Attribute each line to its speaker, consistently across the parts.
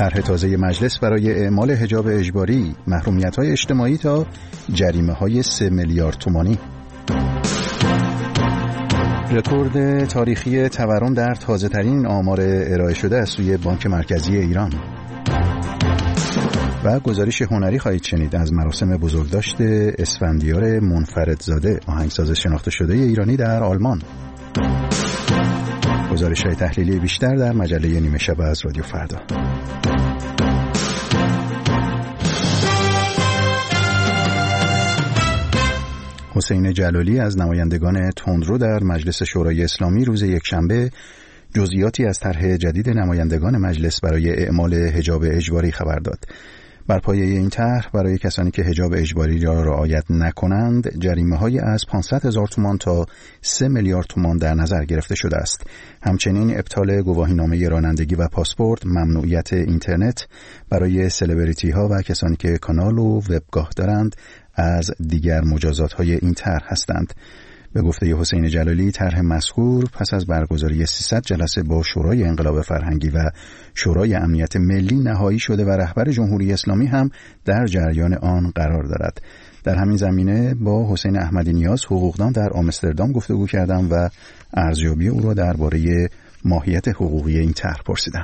Speaker 1: طرح تازه مجلس برای اعمال حجاب اجباری، محرومیت‌های اجتماعی تا جریمه‌های 3 میلیارد تومانی. رکورد تاریخی تورم در تازه‌ترین آمار ارائه شده از سوی بانک مرکزی ایران. و گزارش هنری خواهید شنید از مراسم بزرگداشت اسفندیار منفردزاده، آهنگساز شناخته شده ایرانی در آلمان. گزارش‌های تحلیلی بیشتر در مجله نیمه شب از رادیو فردا. حسین جلالی از نمایندگان تندرو در مجلس شورای اسلامی روز یکشنبه جزئیاتی از طرح جدید نمایندگان مجلس برای اعمال حجاب اجباری خبر داد. بر پایه این طرح برای کسانی که حجاب اجباری را رعایت نکنند جریمه‌های از 500,000 تومان تا 3 میلیارد تومان در نظر گرفته شده است. همچنین ابطال گواهینامه رانندگی و پاسپورت، ممنوعیت اینترنت برای سلبریتی‌ها و کسانی که کانال و وبگاه دارند از دیگر مجازات‌های این طرح هستند. به گفته حسین جلالی طرح مذکور پس از برگزاری 300 جلسه با شورای انقلاب فرهنگی و شورای امنیت ملی نهایی شده و رهبر جمهوری اسلامی هم در جریان آن قرار دارد. در همین زمینه با حسین احمدی نیاز حقوقدان در آمستردام گفتگو کردم و ارزیابی او را درباره ماهیت حقوقی این طرح پرسیدم.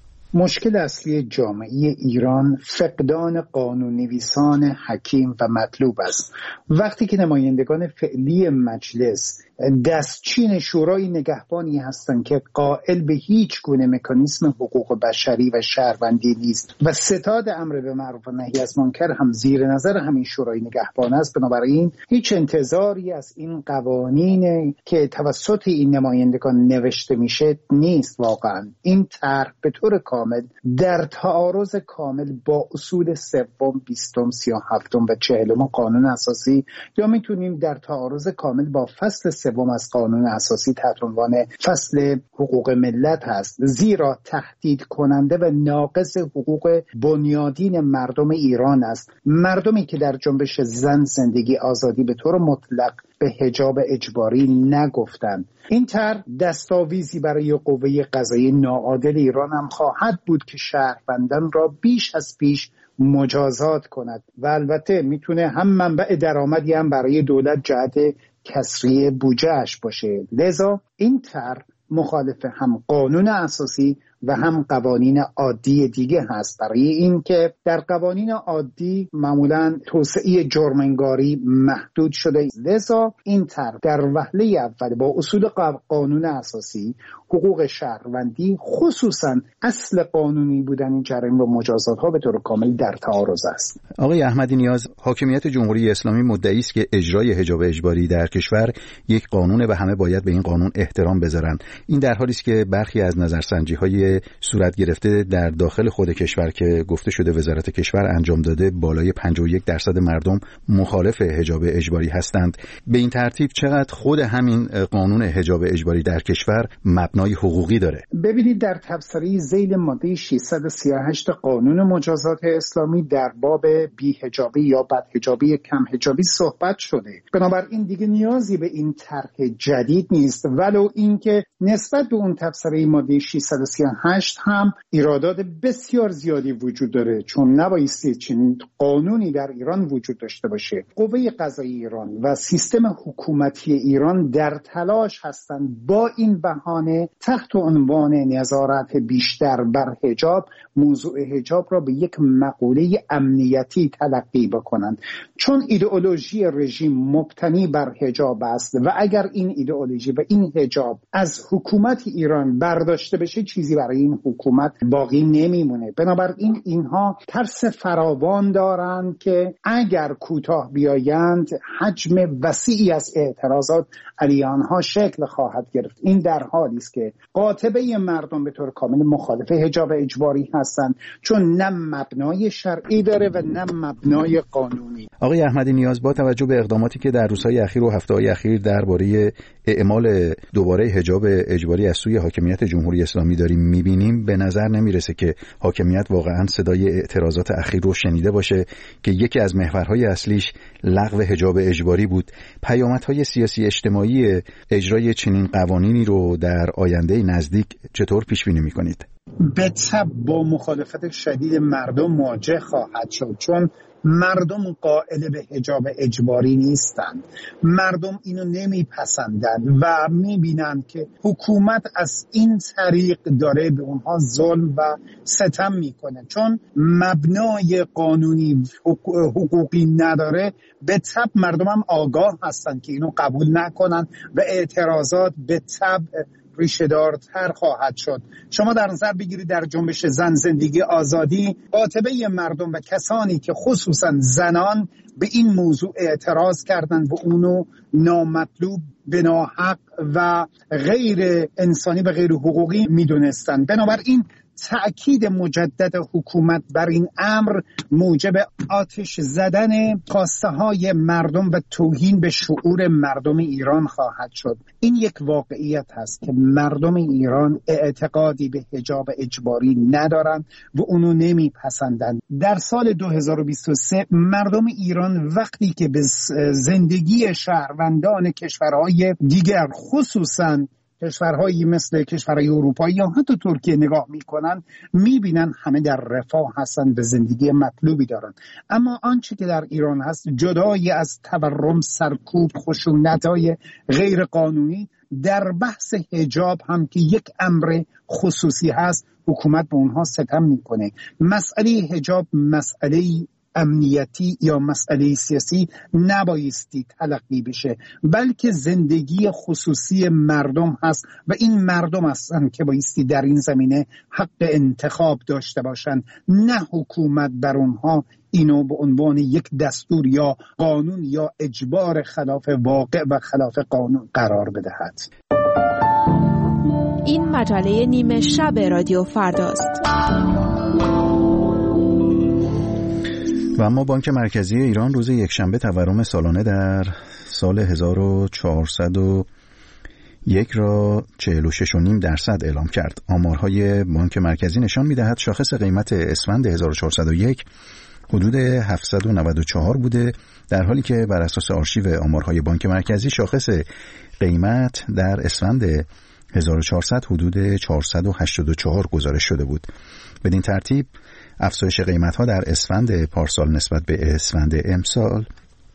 Speaker 2: مشکل اصلی جامعه ایران فقدان قانون‌نویسان حکیم و مطلوب است. وقتی که نمایندگان فعلی مجلس دستچین شورای نگهبانی هستند که قائل به هیچ گونه مکانیزم حقوق بشری و شهروندی نیست و ستاد امر به معروف و نهی از منکر هم زیر نظر همین شورای نگهبان است، بنابراین هیچ انتظاری از این قوانین که توسط این نمایندگان نوشته میشه نیست. واقعا این طرح به طور کامل در تعارض کامل با اصول 3، 20، 37 و 40 قانون اساسی، یا میتونیم در تعارض کامل با فصل 3 از قانون اساسی تحت عنوان فصل حقوق ملت هست، زیرا تهدید کننده و ناقض حقوق بنیادین مردم ایران است. مردمی که در جنبش زن، زندگی، آزادی به طور مطلق به حجاب اجباری نگفتند. این طرح دستاویزی برای قوه قضاییه ناعادل ایران هم خواهد بود که شهروندان را بیش از پیش مجازات کند و البته میتونه هم منبع درآمدی هم برای دولت جهت کسری بودجه‌اش باشه. لذا این طرح مخالف هم قانون اساسی و هم قوانین عادی دیگه هست. برای این که در قوانین عادی معمولاً توسعه جرم‌انگاری محدود شده، لذا این طرح در وهله اول با اصول قانون اساسی، حقوق شهروندی، خصوصاً اصل قانونی بودن این جرایم و مجازات‌ها به طور کامل در تعارض است.
Speaker 1: آقای احمدی نیاز، حاکمیت جمهوری اسلامی مدعی است که اجرای حجاب اجباری در کشور یک قانونه و همه باید به این قانون احترام بذارن. این در حالی است که برخی از نظرسنجی‌های صورت گرفته در داخل خود کشور که گفته شده وزارت کشور انجام داده بالای 51% مردم مخالف حجاب اجباری هستند. به این ترتیب چقدر خود همین قانون حجاب اجباری در کشور مبنای حقوقی داره؟
Speaker 2: ببینید در تبصره ذیل ماده 638 قانون مجازات اسلامی در باب بی‌حجابی یا بدحجابی، کم حجابی صحبت شده. بنابراین دیگه نیازی به این طرح جدید نیست، ولو اینکه نسبت به اون تبصره ماده 638 هم ایرادات بسیار زیادی وجود داره، چون نبایستی چنین قانونی در ایران وجود داشته باشه. قوه قضاییه ایران و سیستم حکومتی ایران در تلاش هستند با این بهانه تحت عنوان نظارت بیشتر بر حجاب، موضوع حجاب را به یک مقوله امنیتی تلقی بکنند، چون ایدئولوژی رژیم مبتنی بر حجاب است و اگر این ایدئولوژی و این حجاب از حکومت ایران برداشته بشه چیزی برای این حکومت باقی نمیمونه. بنابراین اینها ترس فراوان دارند که اگر کوتاه بیایند حجم وسیعی از اعتراضات علیه آنها شکل خواهد گرفت. این در حالی است که قاطبه مردم به طور کامل مخالف حجاب اجباری هستند، چون نه مبنای شرعی داره و نه مبنای قانونی.
Speaker 1: آقای احمدی نیاز، با توجه به اقداماتی که در روزهای اخیر و هفته‌های اخیر درباره اعمال دوباره حجاب اجباری از سوی حاکمیت جمهوری اسلامی داریم می‌بینیم، به نظر نمیرسه که حاکمیت واقعاً صدای اعتراضات اخیر رو شنیده باشه که یکی از محورهای اصلیش لغو حجاب اجباری بود. پیامدهای سیاسی اجتماعی اجرای چنین قوانینی رو در آینده نزدیک چطور پیش بینی می‌کنید؟
Speaker 2: به تبع با مخالفت شدید مردم مواجه خواهد شد، چون مردم قائل به حجاب اجباری نیستند. مردم اینو نمیپسندند و میبینند که حکومت از این طریق داره به اونها ظلم و ستم میکنه، چون مبنای قانونی حقوقی نداره. به تبع مردم هم آگاه هستند که اینو قبول نکنن و اعتراضات به تبع ریشه‌دارتر خواهد شد. شما در نظر بگیرید در جنبش زن زندگی آزادی، قاطبه مردم و کسانی که خصوصا زنان به این موضوع اعتراض کردند و اونو نامطلوب، بناحق و غیر انسانی و غیر حقوقی میدونستند. بنابراین تأکید مجدد حکومت بر این امر موجب آتش زدن خواسته های مردم و توهین به شعور مردم ایران خواهد شد. این یک واقعیت هست که مردم ایران اعتقادی به حجاب اجباری ندارند و اونو نمیپسندند. در سال 2023 مردم ایران وقتی که به زندگی شهروندان کشورهای دیگر، خصوصاً کشورهایی مثل کشورهای اروپایی یا حتی ترکیه نگاه میکنن، میبینن همه در رفاه هستن، به زندگی مطلوبی دارن. اما آنچه که در ایران هست، جدای از تورم، سرکوب، خشونت‌های غیر قانونی، در بحث حجاب هم که یک امر خصوصی هست، حکومت به اونها ستم میکنه. مسئله حجاب مسئله امنیتی یا مسئله سیاسی نبایستی تلقی بشه، بلکه زندگی خصوصی مردم هست و این مردم هستن که بایستی در این زمینه حق انتخاب داشته باشن، نه حکومت بر اونها اینو به عنوان یک دستور یا قانون یا اجبار خلاف واقع و خلاف قانون قرار بدهد.
Speaker 3: این مجله نیمه شب رادیو فرداست.
Speaker 1: و اما بانک مرکزی ایران روز یکشنبه تورم سالانه در سال 1401 را 46.5% اعلام کرد. آمارهای بانک مرکزی نشان می‌دهد شاخص قیمت اسفند 1401 حدود 794 بوده، در حالی که بر اساس آرشیو آمارهای بانک مرکزی شاخص قیمت در اسفند 1400 حدود 484 گزارش شده بود. بدین ترتیب افزایش قیمت‌ها در اسفند پارسال نسبت به اسفند امسال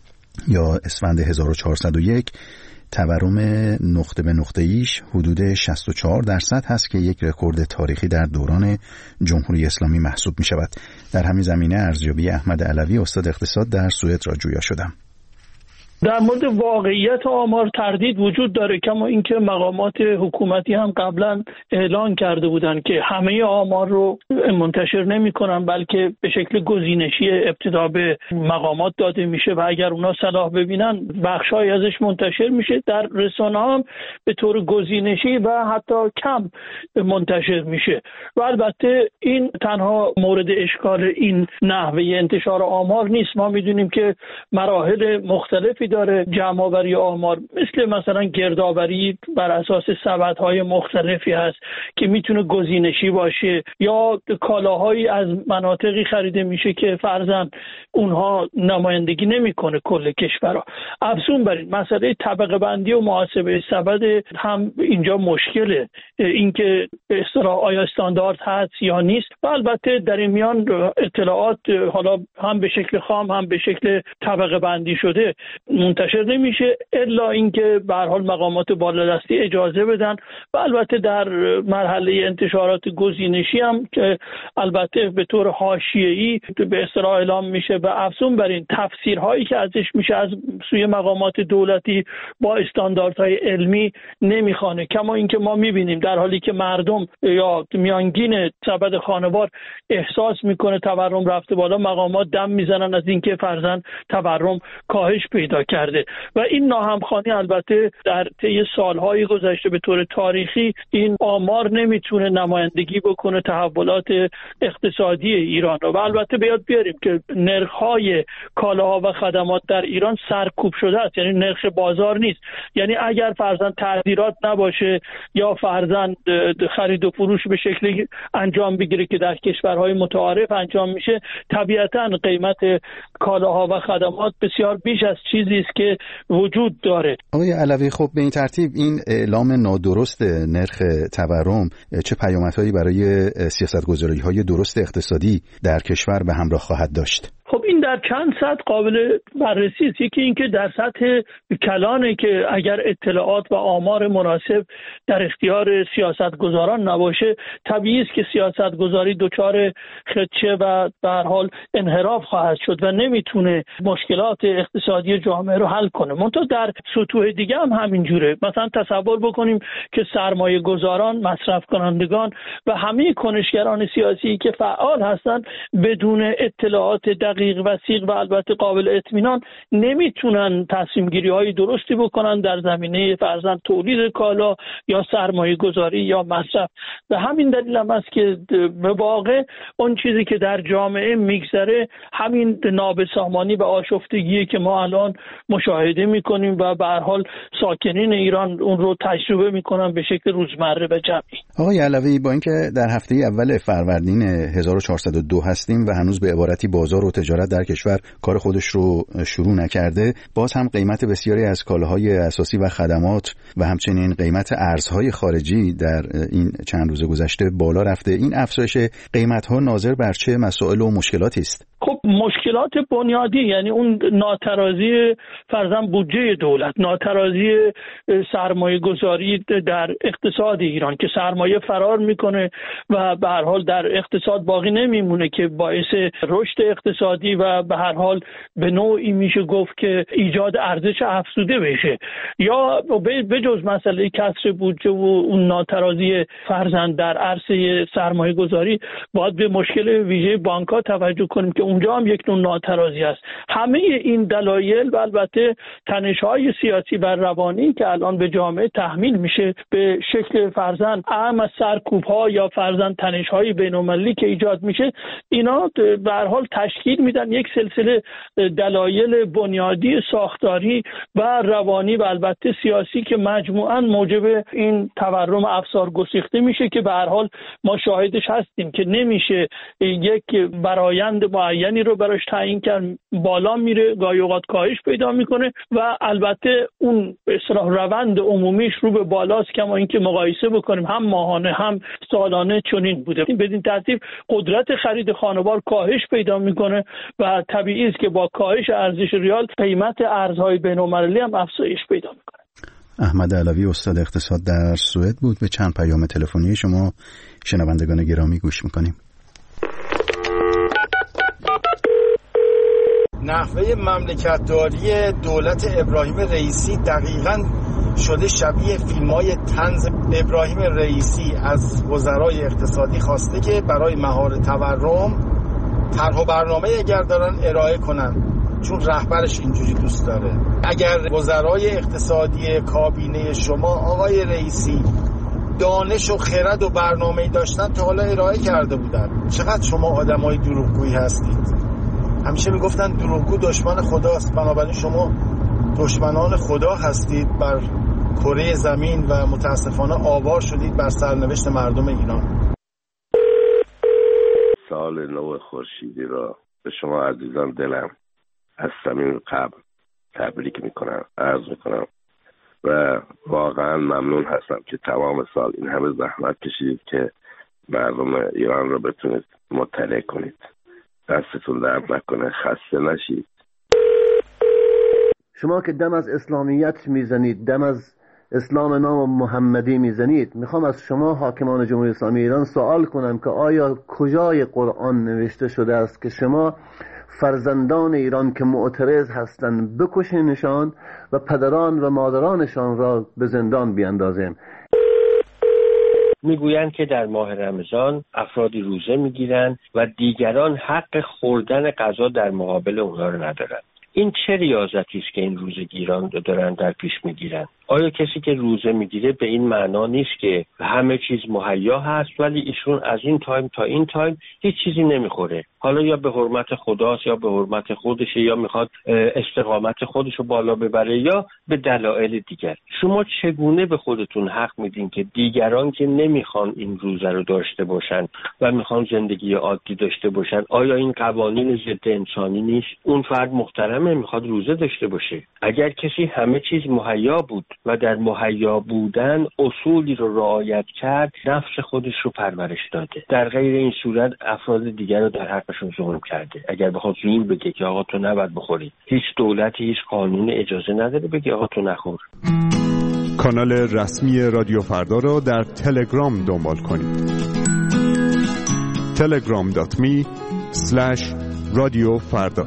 Speaker 1: یا اسفند 1401 تورم نقطه به نقطه ایش حدود 64% هست که یک رکورد تاریخی در دوران جمهوری اسلامی محسوب می شود. در همین زمینه ارزیابی احمد علوی استاد اقتصاد در سوئد را جویا شدم.
Speaker 4: در مورد واقعیت آمار تردید وجود داره، کما اینکه مقامات حکومتی هم قبلا اعلان کرده بودند که همه آمار رو منتشر نمی‌کنن، بلکه به شکل گزینشی ابتدا به مقامات داده میشه و اگر اونا صلاح ببینن بخشای ازش منتشر میشه. در رسانه‌ها هم به طور گزینشی و حتی کم منتشر میشه و البته این تنها مورد اشکال این نحوه انتشار آمار نیست. ما میدونیم که مراحل مختلفی داره جمع‌آوری آمار، مثلا گردآوری بر اساس سبدهای مختلفی هست که میتونه گزینشی باشه یا کالاهایی از مناطقی خریده میشه که فرضاً اونها نمایندگی نمیکنه کل کشورها. افزون بر این مسئله طبقه بندی و محاسبه سبد هم اینجا مشکله، اینکه به اصطلاح آیا استاندارد هست یا نیست و البته در این میان اطلاعات حالا هم به شکل خام هم به شکل طبقه بندی شده منتشر نمیشه الا اینکه به هر حال مقامات بالادستی اجازه بدن و البته در مرحله انتشارات گزینشی هم که البته به طور حاشیه‌ای به اصطلاح اعلام میشه و افزون بر این تفسیرهایی که ازش میشه از سوی مقامات دولتی با استانداردهای علمی نمیخوانه. کما اینکه ما میبینیم در حالی که مردم یا میانگین سبد خانوار احساس میکنه تورم رفته بالا، مقامات دم میزنن از اینکه فرضاً تورم کاهش پیدا کرده و این ناهمخوانی البته در طی سالهای گذشته به طور تاریخی این آمار نمیتونه نمایندگی بکنه تحولات اقتصادی ایران و البته بیاد بیاریم که نرخ‌های کالاها و خدمات در ایران سرکوب شده است، یعنی نرخ بازار نیست. یعنی اگر فرضاً تعذیرات نباشه یا فرضاً خرید و فروش به شکلی انجام بگیره که در کشورهای متعارف انجام میشه، طبیعتاً قیمت کالاها و خدمات بسیار بیش از چیزی چیزی است که وجود داره.
Speaker 1: آقای علوی، خب به این ترتیب این اعلام نادرست نرخ تورم چه پیامدهایی برای سیاست‌گذاری‌های درست اقتصادی در کشور به همراه خواهد داشت؟
Speaker 4: خب این در چند سطح قابل بررسی است. یکی اینکه در سطح کلانه که اگر اطلاعات و آمار مناسب در اختیار سیاستگزاران نباشه، طبیعی است که سیاستگزاری دچار خدشه و به هر حال انحراف خواهد شد و نمیتونه مشکلات اقتصادی جامعه رو حل کنه. منتها در سطوح دیگه هم همینجوره. مثلا تصور بکنیم که سرمایه گذاران، مصرف کنندگان و همه کنشگران سیاسی که فعال هستند بدون اطلاعات دقیق و سیغ و البته قابل اطمینان نمیتونن تصمیم گیری های درستی بکنن در زمینه فرضاً تولید کالا یا سرمایه گذاری یا مصرف. و همین دلیل هم است که به واقع اون چیزی که در جامعه میگذره همین نابسامانی و آشفتگیه که ما الان مشاهده میکنیم و به هر حال ساکنین ایران اون رو تجربه میکنن به شکل روزمره و جمعی.
Speaker 1: آقای علوی، با اینکه در هفته اول فروردین 1402 هستیم و هنوز به عبارتی بازار و تجارت در کشور کار خودش رو شروع نکرده، باز هم قیمت بسیاری از کالاهای اساسی و خدمات و همچنین قیمت ارزهای خارجی در این چند روز گذشته بالا رفته. این افزایش قیمت‌ها ناظر بر چه مسائل و مشکلاتی است؟
Speaker 4: خب مشکلات بنیادی، یعنی اون ناترازی فرضاً بودجه دولت، ناترازی سرمایه گذاری در اقتصاد ایران که سرمایه فرار میکنه و به هر حال در اقتصاد باقی نمیمونه که باعث رشد اقتصادی و به هر حال به نوعی میشه گفت که ایجاد ارزش افزوده بشه. یا به جز مسئله کسر بودجه و اون ناترازی فرضاً در عرصه سرمایه گذاری باید به مشکل ویژه بانک‌ها توجه کنیم که اونجا هم یک نوع ناترازی است. همه این دلایل و البته تنش‌های سیاسی و روانی که الان به جامعه تحمیل میشه به شکل فرضاً اعم از سرکوب‌ها یا فرضاً تنش‌های بین‌المللی که ایجاد میشه، اینا به هر حال تشکیل میدن یک سلسله دلایل بنیادی ساختاری و روانی و البته سیاسی که مجموعاً موجب این تورم افسار گسیخته میشه که به هر حال ما شاهدش هستیم که نمیشه یک برآیند معینی رو براش تعیین کرد. بالا میره، گاهی اوقات کاهش پیدا میکنه و البته اون به اصطلاح روند عمومیش رو به بالاست که ما اینکه مقایسه بکنیم هم ماهانه هم سالانه چنین بوده. بدین ترتیب قدرت خرید خانوار کاهش پیدا میکنه و طبیعی است که با کاهش ارزش ریال قیمت ارزهای بین‌المللی هم افزایش پیدا میکنه.
Speaker 1: احمد علوی، استاد اقتصاد در سوئد بود. به چند پیام تلفنی شما شنوندگان گرامی گوش میکنیم.
Speaker 5: نحوه مملکتداری دولت ابراهیم رئیسی دقیقاً شده شبیه فیلم‌های طنز. ابراهیم رئیسی از وزرای اقتصادی خواسته که برای مهار تورم طرح و برنامه اگر دارن ارائه کنن، چون رهبرش اینجوری دوست داره. اگر وزرای اقتصادی کابینه شما آقای رئیسی دانش و خرد و برنامه‌ای داشتن تا حالا ارائه کرده بودن. چقدر شما آدمای دروغگویی هستید. همیشه میگفتن دروغگو دشمن خداست، بنابراین شما دشمنان خدا هستید بر کره زمین و متاسفانه آوار شدید بر سرنوشت مردم ایران.
Speaker 6: سال نو خورشیدی را به شما عزیزان دلم از صمیم قلب تبریک میکنم، عرض میکنم و واقعا ممنون هستم که تمام سال این همه زحمت کشیدید که مردم ایران را بتونید مطلع کنید. دستتون درد نکنه، خسته نشید.
Speaker 7: شما که دم از اسلامیت میزنید، دم از اسلام نام محمدی میزنید، میخوام از شما حاکمان جمهوری اسلامی ایران سوال کنم که آیا کجای قرآن نوشته شده است که شما فرزندان ایران که معترض هستند بکشینشان و پدران و مادرانشان را به زندان بیاندازیم؟
Speaker 8: میگویند که در ماه رمضان افرادی روزه میگیرند و دیگران حق خوردن غذا در مقابل اونها رو ندارند. این چه ریاضتی است که این روزه‌گیران دارن در پیش میگیرن؟ آیا کسی که روزه میگیره به این معنا نیست که همه چیز مهیا هست ولی ایشون از این تایم تا این تایم هیچ چیزی نمیخوره، حالا یا به حرمت خداست یا به حرمت خودشه یا میخواد استقامت خودشو بالا ببره یا به دلایل دیگر. شما چگونه به خودتون حق میدین که دیگران که نمیخوان این روزه رو داشته باشن و میخوان زندگی عادی داشته باشن، آیا این قوانین ضد انسانی نیست؟ اون فرد محترمه میخواد روزه داشته باشه. اگر کسی همه چیز مهیا بود و در مهیا بودن اصولی رو رعایت کرد، نفس خودش رو پرورش داده. در غیر این صورت افراد دیگر رو در حقشون ظلم کرده. اگر بخواد زور بگه که آقا تو نباید بخوری، هیچ دولتی هیچ قانون اجازه نداره بگه آقا تو نخور.
Speaker 9: کانال رسمی رادیو فردا رو در تلگرام دنبال کنید. telegram.me/radiofarda.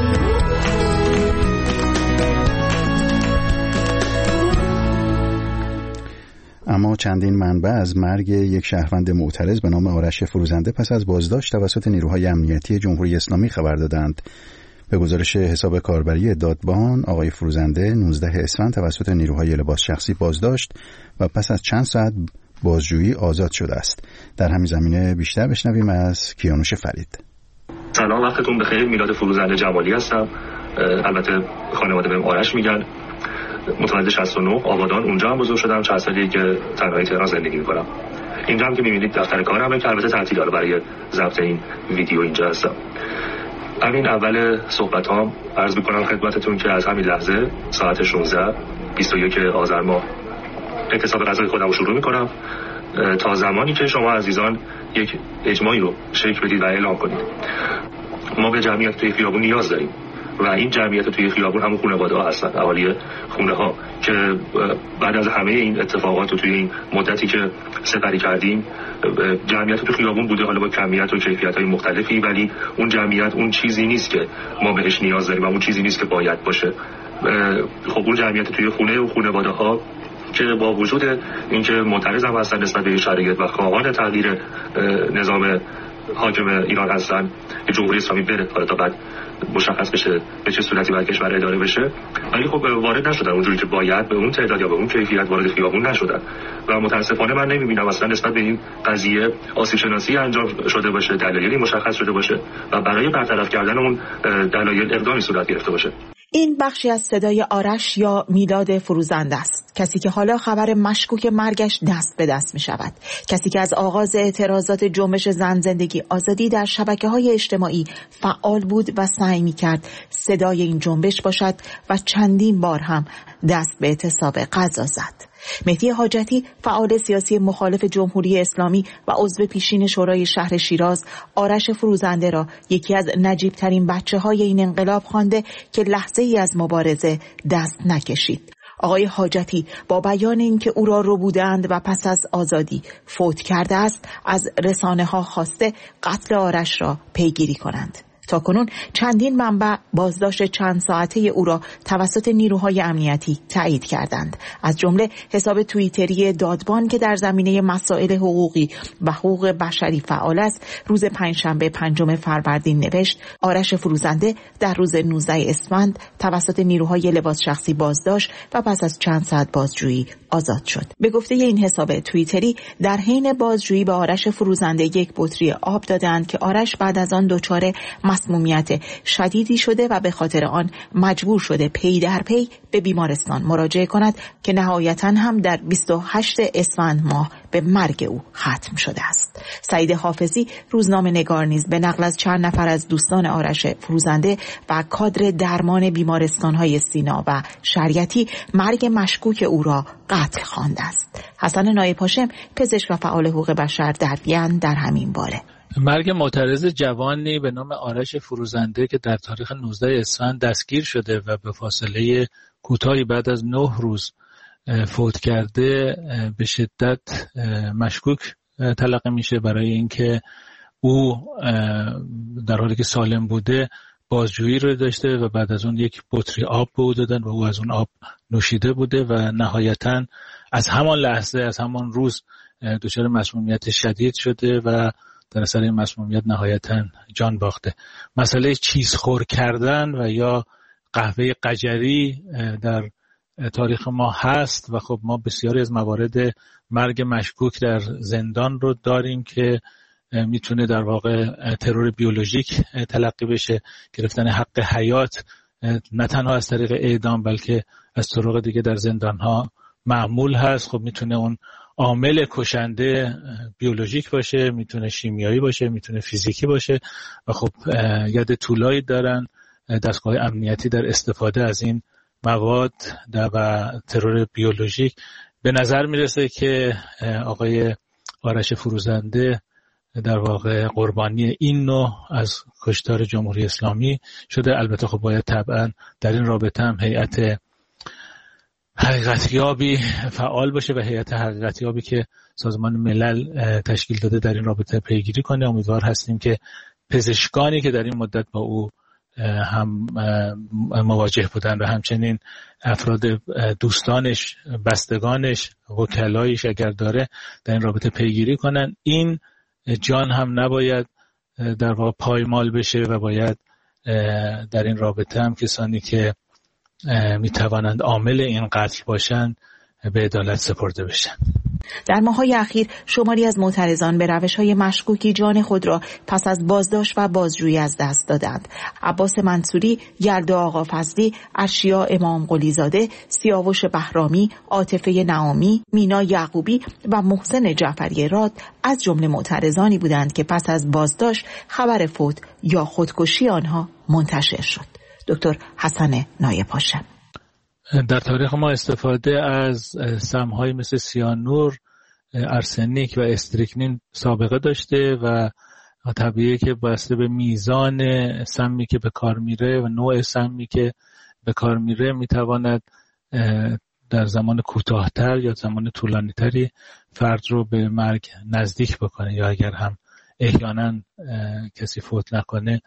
Speaker 1: اما چندین منبع از مرگ یک شهروند معترض به نام آرش فروزنده پس از بازداشت توسط نیروهای امنیتی جمهوری اسلامی خبر دادند. به گزارش حساب کاربری دادبان، آقای فروزنده 19 اسفند توسط نیروهای لباس شخصی بازداشت و پس از چند ساعت بازجویی آزاد شده است. در همین زمینه بیشتر بشنویم از کیانوش فرید.
Speaker 10: سلام، وقتتون بخیر. میلاد فروزنده جمالی هستم. البته خانواده بهم آرش میگن. متولد 69 آبادان، اونجا هم بزرگ شدم. چند سالیه که تنهایی تهران زندگی میکنم. اینجا هم که میبینید دفتر کارمه که البته تعطیله برای ضبط این ویدیو اینجا هستم. همین اول صحبتام عرض میکنم خدمتتون که از همین لحظه ساعت 16:21 آذر ماه اعتصاب غذای خودم رو شروع میکنم تا زمانی که شما عزیزان یک اجماعی رو شکل بدید و اعلام کنید. ما به جمعیت توی خیابون نیاز داریم و این جمعیت توی خیابون همون خانواده ها هستن، اهالی خونه ها که بعد از همه این اتفاقات و توی این مدتی که سپری کردیم جمعیت توی خیابون بوده، حالا با کمیت و کیفیت های مختلفی، ولی اون جمعیت اون چیزی نیست که ما بهش نیاز داریم و اون چیزی نیست که باید باشه. خب اون جمعیت توی خونه و خانواده ها که با وجود اینکه معترض هم هستن نسبت به شرایط و خواهان تغییر نظام حاکم ایران هستن که جمهوری اسلامی بره، حالا تا بعد مشخص بشه به چه صورتی باید کشور اداره بشه، ولی خب وارد نشدن اونجوری که باید، به اون تعداد یا به اون کیفیت وارد خیابون نشدن و متاسفانه من نمیبینم اصلا نسبت به این قضیه آسیب شناسی انجام شده باشه، دلایلی مشخص شده باشه و برای برطرف کردن اون دلایل اقدامی صورت گرفته باشه.
Speaker 11: این بخشی از صدای آرش یا میلاد فروزنده است، کسی که حالا خبر مشکوک مرگش دست به دست می شود، کسی که از آغاز اعتراضات جنبش زن زندگی آزادی در شبکه‌های اجتماعی فعال بود و سعی می کرد صدای این جنبش باشد و چندین بار هم دست به اعتصاب غذا زد. مهدی حاجتی، فعال سیاسی مخالف جمهوری اسلامی و عضو پیشین شورای شهر شیراز، آرش فروزنده را یکی از نجیب ترین بچه های این انقلاب خوانده که لحظه ای از مبارزه دست نکشید. آقای حاجتی با بیان اینکه او را ربودند و پس از آزادی فوت کرده است، از رسانه ها خواسته قتل آرش را پیگیری کنند. تاکنون چندین منبع بازداشت چند ساعته او را توسط نیروهای امنیتی تایید کردند، از جمله حساب توییتری دادبان که در زمینه مسائل حقوقی و حقوق بشری فعال است. روز پنجشنبه 5 فروردین نوشت آرش فروزنده در روز 19 اسفند توسط نیروهای لباس شخصی بازداشت و پس از چند ساعت بازجویی آزاد شد. به گفته این حساب توییتری، در حین بازجویی به آرش فروزنده یک بطری آب دادند که آرش بعد از آن دچار مسمومیت شدیدی شده و به خاطر آن مجبور شده پی در پی به بیمارستان مراجعه کند که نهایتاً هم در 28 اسفند ماه به مرگ او ختم شده است. سعید حافظی، روزنامه‌نگار، نیز به نقل از چند نفر از دوستان آرش فروزنده و کادر درمان بیمارستان‌های سینا و شریعتی مرگ مشکوک او را قتل خوانده است. حسن نایب هاشم، پزشک و فعال حقوق بشر در وین، در همین باره.
Speaker 12: مرگ معترض جوانی به نام آرش فروزنده که در تاریخ 19 اسفند دستگیر شده و به فاصله کوتاهی بعد از 9 روز فوت کرده به شدت مشکوک تلقی میشه، برای اینکه او در حالی که سالم بوده بازجویی رو داشته و بعد از اون یک بطری آب به او دادن و او از اون آب نوشیده بوده و نهایتاً از همان لحظه، از همان روز دچار مسمومیت شدید شده و در اثر این مسمومیت نهایتاً جان باخته. مسئله چیزخور کردن و یا قهوه قجری در تاریخ ما هست و خب ما بسیاری از موارد مرگ مشکوک در زندان رو داریم که میتونه در واقع ترور بیولوژیک تلقی بشه، گرفتن حق حیات نه تنها از طریق اعدام بلکه از طرق دیگه در زندان‌ها معمول هست. خب میتونه اون عامل کشنده بیولوژیک باشه، میتونه شیمیایی باشه، میتونه فیزیکی باشه و خب ید طولایی دارن دستگاه امنیتی در استفاده از این مواد و ترور بیولوژیک. به نظر میرسه که آقای آرش فروزنده در واقع قربانی این نوع از کشتار جمهوری اسلامی شده. البته خب باید طبعا در این رابطه هم هیئت حقیقتیابی فعال باشه و هیئت حقیقتیابی که سازمان ملل تشکیل داده در این رابطه پیگیری کنه. امیدوار هستیم که پزشکانی که در این مدت با او هم مواجه بودن و همچنین افراد دوستانش، بستگانش، وکلایش اگر داره در این رابطه پیگیری کنن. این جان هم نباید در واقع پایمال بشه و باید در این رابطه هم کسانی که میتوانند عامل این قتل باشند به عدالت سپرده بشن.
Speaker 11: در ماه‌های اخیر شماری از معترضان به روش‌های مشکوکی جان خود را پس از بازداشت و بازجویی از دست دادند. عباس منصوری، یلدا آقافضلی، ارشیا امام قلیزاده، سیاوش بهرامی، عاطفه نعامی، مینا یعقوبی و محسن جعفری راد از جمله معترضانی بودند که پس از بازداشت خبر فوت یا خودکشی آنها منتشر شد. دکتر حسن نایب‌هاشم:
Speaker 12: در تاریخ ما استفاده از سم‌های مثل سیانور، ارسنیک و استریکنین سابقه داشته و طبیعیه که بسته به میزان سمی که به کار میره و نوع سمی که به کار میره میتواند در زمان کوتاه‌تر یا زمان طولانی‌تری فرد رو به مرگ نزدیک بکنه یا اگر هم احیانا کسی فوت نکنه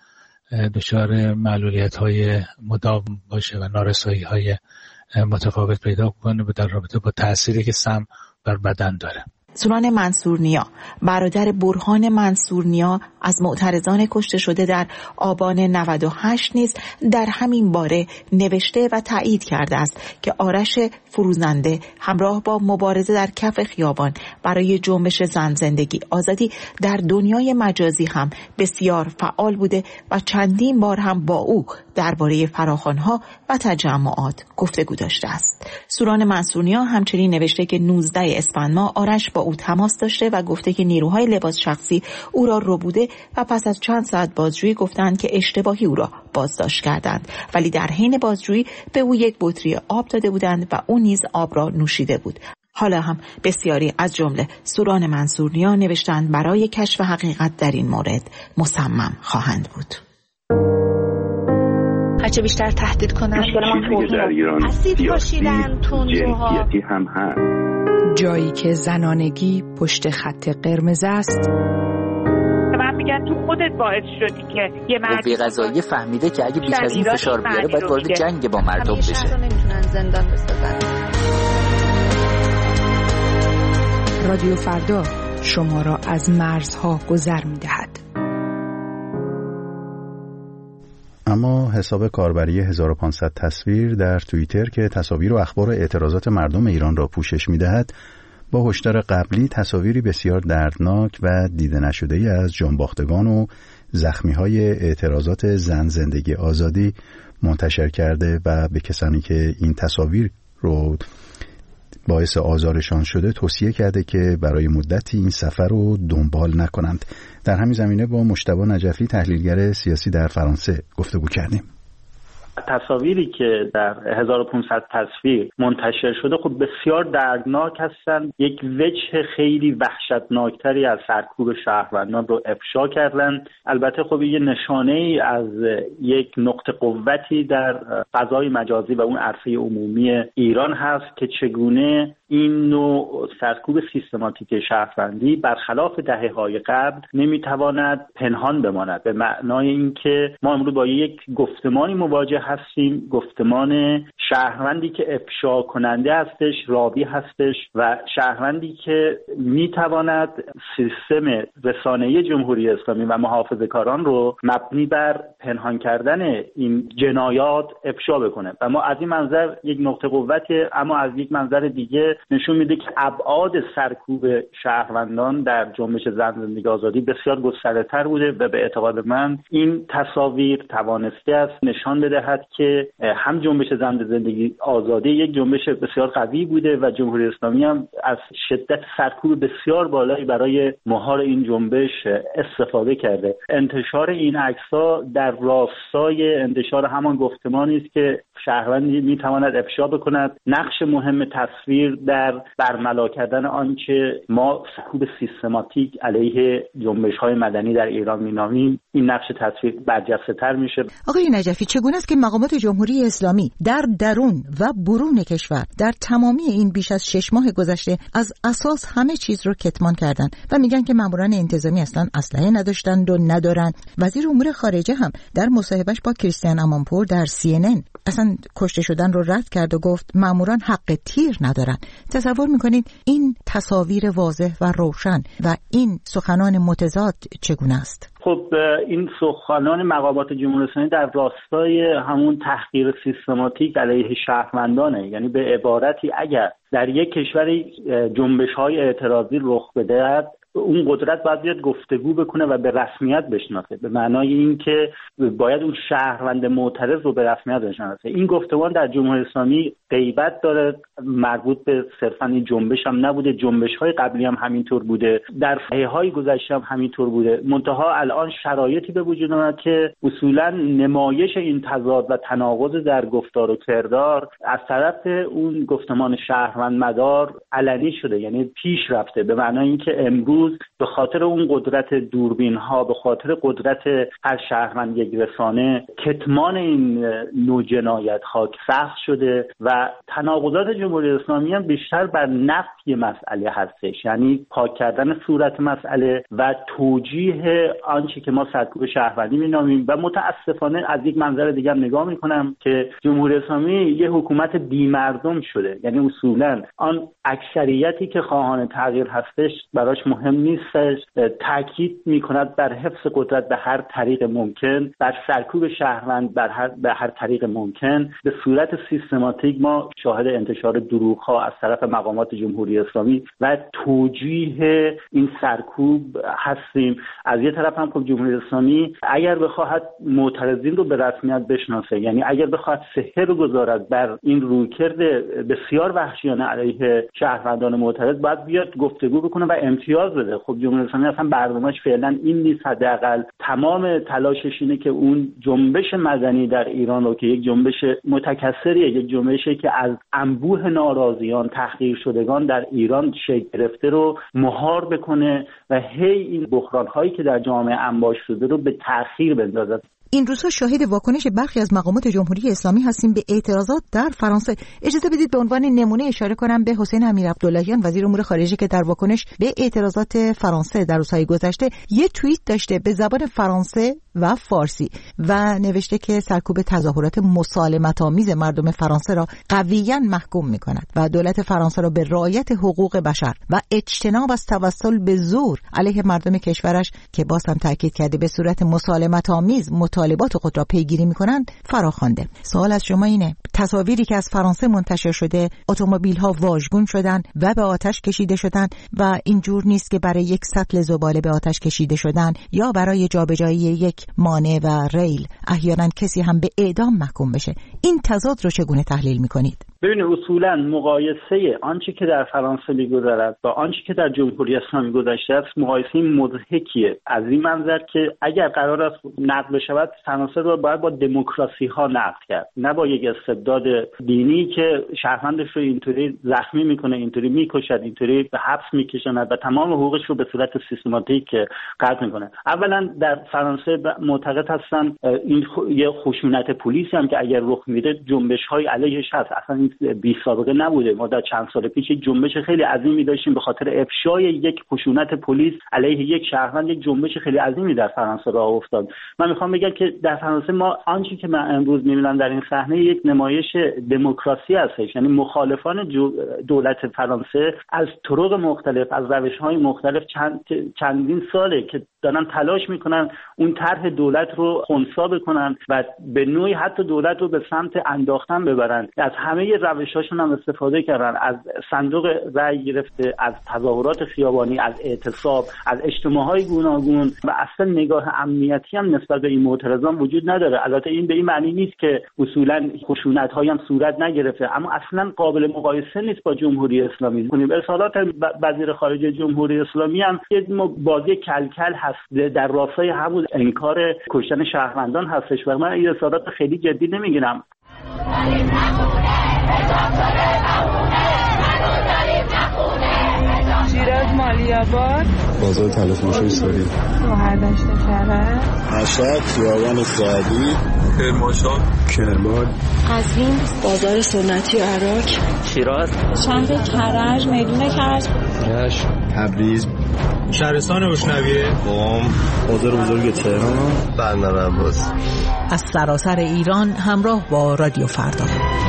Speaker 12: دچار معلولیت‌های مدام باشه و نارسایی‌های متفاوت پیدا کنه در رابطه با تأثیری که سم بر بدن داره.
Speaker 11: سوران منصورنیا، برادر برهان منصورنیا از معترضان کشته شده در آبان 98 نیز در همین باره نوشته و تایید کرده است که آرش فروزنده همراه با مبارزه در کف خیابان برای جنبش زن زندگی آزادی در دنیای مجازی هم بسیار فعال بوده و چندین بار هم با او درباره فراخوان‌ها و تجمعات گفتگو داشته است. سوران منصورنیا همچنین نوشته که 19 اسفند ماه آرش با او تماس داشته و گفته که نیروهای لباس شخصی او را ربوده و پس از چند ساعت بازجویی گفتند که اشتباهی او را بازداشت کردند، ولی در حین بازجویی به او یک بطری آب داده بودند و او نیز آب را نوشیده بود. حالا هم بسیاری از جمله سوران منصورنیا نوشتند برای کشف حقیقت در این مورد مصمم خواهند بود.
Speaker 13: هرچه بیشتر تهدید کنن
Speaker 14: در ایران
Speaker 13: اسید پاشیدن تندروها
Speaker 14: هم هست.
Speaker 15: جایی که زنانگی پشت خط قرمز است.
Speaker 16: من میگن تو خودت باعث شدی که یه مرد
Speaker 17: قوه قضاییه فهمیده که اگه بیش از این فشار بیاره باید وارد جنگ با مردم بشه.
Speaker 13: نمیتونن زندان بسازن.
Speaker 15: رادیو فردا شما را از مرزها گذر میدهد.
Speaker 1: اما حساب کاربری 1500 تصویر در توییتر که تصاویر و اخبار و اعتراضات مردم ایران را پوشش می‌دهد، با هشدار قبلی تصاویری بسیار دردناک و دیده نشده‌ای از جانباختگان و زخمی‌های اعتراضات زن زندگی آزادی منتشر کرده و به کسانی که این تصاویر رو باعث آزارشان شده توصیه کرده که برای مدتی این سفر رو دنبال نکنند. در همین زمینه با مجتبی نجفی تحلیلگر سیاسی در فرانسه گفتگو کردیم.
Speaker 18: تصاویری که در 1500 تصویر منتشر شده خب بسیار دردناک هستند. یک وجه خیلی وحشتناکتری از سرکوب شهروندان رو افشا کردند. البته خب یه نشانه ای از یک نقطه قوتی در فضای مجازی و اون عرصه عمومی ایران هست که چگونه این نوع سرکوب سیستماتیک شهروندی برخلاف دهه‌های قبل نمیتواند پنهان بماند، به معنای اینکه ما امروز با یک گفتمانی مواجه هستیم گفتمان شهروندی که افشا کننده هستش، رابی هستش و شهروندی که میتواند سیستم رسانه‌ای جمهوری اسلامی و محافظه‌کاران رو مبنی بر پنهان کردن این جنایات افشا بکنه. و ما از این منظر یک نقطه قوته، اما از یک منظر دیگه نشون میده که ابعاد سرکوب شهروندان در جنبش زن زندگی آزادی بسیار گسترده‌تر بوده و به اعتقاد من این تصاویر توانسته است نشان بدهد که هم جنبش زن زندگی آزادی یک جنبش بسیار قوی بوده و جمهوری اسلامی هم از شدت سرکوب بسیار بالایی برای مهار این جنبش استفاده کرده. انتشار این عکس‌ها در راستای انتشار همان گفتمانی است که شهروندی میتواند افشا بکند نقش مهم تصویر در برملا کردن آنچه ما سرکوب سیستماتیک علیه جنبش‌های مدنی در ایران مینامیم. این نقش تصویر برجسته‌تر میشه.
Speaker 14: آقای نجفی، چگونه است که مقامات جمهوری اسلامی در درون و برون کشور در تمامی این بیش از 6 ماه گذشته از اساس همه چیز رو کتمان کردن و میگن که ماموران انتظامی اصلا اسلحه نداشتند و ندارن؟ وزیر امور خارجه هم در مصاحبهش با کریستیان امانپور در CNN اصلا کشته شدن رو رد کرد و گفت ماموران حق تیر ندارن. تصور میکنید این تصاویر واضح و روشن و این سخنان متضاد چگونه است؟
Speaker 18: خب این سخنان مقامات جمهوری اسلامی در راستای همون تحقیر سیستماتیک علیه شهروندانه. یعنی به عبارتی اگر در یک کشوری جنبش‌های اعتراضی رخ بدهد، اون قدرت باید بیاد گفتگو بکنه و به رسمیت بشناسه، به معنای این که باید اون شهروند معترض رو به رسمیت بشناسه. این گفتمان در جمهوری اسلامی غیبت داره، مربوط به صرفاً این جنبش هم نبوده، جنبش‌های قبلی هم همینطور بوده، در دهه‌های گذشته هم همینطور بوده. منتها الان شرایطی به وجود اومد که اصولاً نمایش این تضاد و تناقض در گفتار و کردار از طرف اون گفتمان شهروند مدار علنی شده، یعنی پیش رفته، به معنای اینکه امروز به خاطر اون قدرت دوربین ها، به خاطر قدرت هر شهروند یک رسانه، کتمان این نوع جنایت ها سخت شده و تناقضات جمهوری اسلامی هم بیشتر بر نفی مسئله هستش، یعنی پاک کردن صورت مسئله و توجیه آنچه که ما سرکوب شهروندی مینامیم. و متاسفانه از یک منظر دیگه هم نگاه میکنم که جمهوری اسلامی یه حکومت بی‌مردم شده، یعنی اصولا آن اکثریتی که خواهان تغییر هستش براش مهم نیستش، تاکید میکند بر حفظ قدرت به هر طریق ممکن، بر سرکوب شهروند به هر طریق ممکن. به صورت سیستماتیک ما شاهد انتشار دروغ‌ها از طرف مقامات جمهوری اسلامی و توجیه این سرکوب هستیم. از یه طرف هم خب جمهوری اسلامی اگر بخواهد معترضین رو به رسمیت بشناسه، یعنی اگر بخواهد سحر رو گذارد بر این رویکرد بسیار وحشیانه علیه شهروندان معترض، باید بیاد گفتگو بکنه و امتیاز بده. خب جمهوری اسلامی اصلا برنامه‌اش فعلا این نیست، حداقل تمام تلاشش اینه که اون جنبش مدنی در ایران رو که یک جنبش متکثریه، یک جنبشی که از انبوه ناراضیان، تحقیر شدگان در ایران شکل گرفته رو مهار بکنه و هی این بحران‌هایی که در جامعه انباش شده رو به تأخیر بندازد.
Speaker 14: این روزها شاهد واکنش برخی از مقامات جمهوری اسلامی هستیم به اعتراضات در فرانسه. اجازه بدید به عنوان نمونه اشاره کنم به حسین امیرعبداللهیان وزیر امور خارجه که در واکنش به اعتراضات فرانسه در روزهای گذشته یه توییت داشته به زبان فرانسه و فارسی و نوشته که سرکوب تظاهرات مسالمت‌آمیز مردم فرانسه را قویاً محکوم می‌کند و دولت فرانسه را به رعایت حقوق بشر و اجتناب از توسل به زور علیه مردم کشورش که باز هم تاکید کرده به صورت مسالمت‌آمیز مطالبات خود را پیگیری می‌کنند فراخوانده. سوال از شما اینه، تصاویری که از فرانسه منتشر شده، اتومبیل‌ها واژگون شدن و به آتش کشیده شدن و اینجور نیست که برای یک سطل زباله به آتش کشیده شدن یا برای جابجایی یک مانع و ریل احیانا کسی هم به اعدام محکوم بشه. این تضاد رو چگونه تحلیل می‌کنید؟
Speaker 18: ببینید اصولا مقایسه آنچه که در فرانسه می‌گذرد با آنچه که در جمهوری اسلامی گذشته است مقایسه مضحکیه، از این منظر که اگر قرار است نقد بشود فرانسه رو باید با دموکراسی ها نقد کرد، نه با یک استبداد دینی که شهروندش رو اینطوری زخمی میکنه، اینطوری میکشد، اینطوری به حبس میکشاند و تمام حقوقش رو به صورت سیستماتیک قطع میکنه. اولا در فرانسه معتقد هستن این یه خشونت پلیسی هم که اگر رخ میده جنبش‌های علیهش هست، اصلا این بی سابقه نبوده. ما در چند سال پیش یک جنبش خیلی عظیمی داشتیم به خاطر افشای یک خشونت پلیس علیه یک شهروند، یک جنبش خیلی عظیمی در فرانسه راه افتاد. من میخوام بگم که در فرانسه ما آنچه که من امروز میبینم در این صحنه یک نمایش دموکراسی هستش، یعنی مخالفان دولت فرانسه از طرق مختلف، از روش‌های مختلف چندین ساله که دارن تلاش میکنن اون طرح دولت رو خنثی بکنن و به نوعی حتی دولت رو به سمت انداختن ببرن. از همه روش‌هاشون هم استفاده کردن، از صندوق رأی گرفته، از تظاهرات خیابانی، از اعتصاب، از اجتماع‌های گوناگون و اصلا نگاه امنیتی هم نسبت به این معترضان وجود نداره. البته این به این معنی نیست که اصولاً خشونت‌هایی هم صورت نگرفته، اما اصلا قابل مقایسه نیست با جمهوری اسلامی. ارسالات وزیر خارجه جمهوری اسلامی هم یه بازی کلکل هست در راستای همون انکار کشتن شهروندان هستش و من این ارسالات خیلی جدی نمیگیرم.
Speaker 16: شیراز مالی‌آباد،
Speaker 19: بازار تلفروش ایستادی،
Speaker 16: شهردشت کرج،
Speaker 19: مشهد، خیابان سعدی، کرمانشاه، کرمان،
Speaker 20: قزوین، بازار سنتی عراق،
Speaker 21: شیراز،
Speaker 20: شهر کرج، میدون کرج،
Speaker 19: رشت، تبریز،
Speaker 22: شهرستان اشنویه،
Speaker 19: قم، بازار بزرگ تهران، بندر عباس.
Speaker 11: از سراسر ایران همراه با رادیو فردا.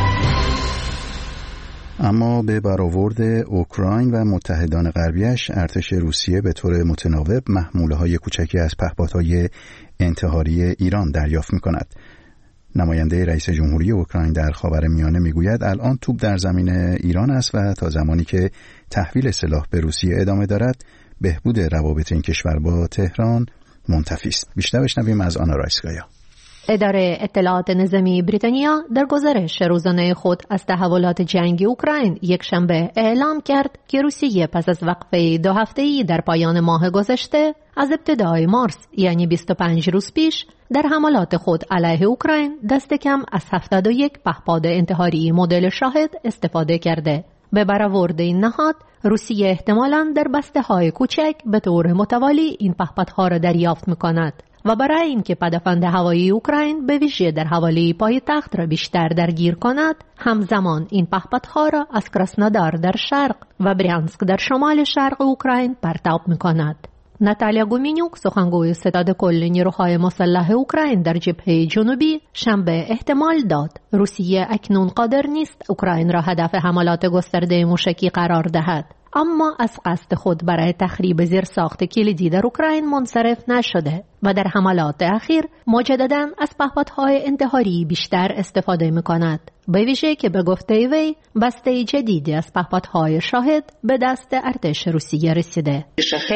Speaker 1: اما به برآورد اوکراین و متحدان غربیش ارتش روسیه به طور متناوب محموله‌های کوچکی از پهپادهای انتحاری ایران دریافت می‌کند. نماینده رئیس جمهوری اوکراین در خاورمیانه میگوید الان توپ در زمین ایران است و تا زمانی که تحویل سلاح به روسیه ادامه دارد بهبود روابط این کشور با تهران منتفی است. بیشتر بشنویم از آنا رایسکایا.
Speaker 23: اداره اطلاعات نظامی بریتانیا در گزارش روزانه خود از تحولات جنگ اوکراین یک شنبه اعلام کرد که روسیه پس از وقفه 2 هفته‌ای در پایان ماه گذشته از ابتدای مارس یعنی 25 روز پیش در حملات خود علیه اوکراین دست کم از 71 پهپاد انتحاری مدل شاهد استفاده کرده. به برآورد این نهاد روسیه احتمالاً در بسته‌های کوچک به طور متوالی این پهپادها را دریافت می‌کند و برای اینکه پدافند هوایی اوکراین به ویژه در حوالی پایتخت را بیشتر درگیر کند، همزمان این پهپادها را از کراسنودار در شرق و برянسک در شمال شرق اوکراین پرتاب می‌کند. ناتالیا گومینیوک سخنگوی ستاد کل نیروهای مسلح اوکراین در جبهه جنوبی شنبه احتمال داد روسیه اکنون قادر نیست اوکراین را هدف حملات گسترده موشکی قرار دهد، اما از قصد خود برای تخریب زیرساخت کلیدی در اوکراین منصرف نشده و در حملات اخیر مجدداً از پهپادهای انتحاری بیشتر استفاده می‌کند، به ویژه که به گفته وی بسته جدیدی از پهپادهای شاهد به دست ارتش روسیه رسیده.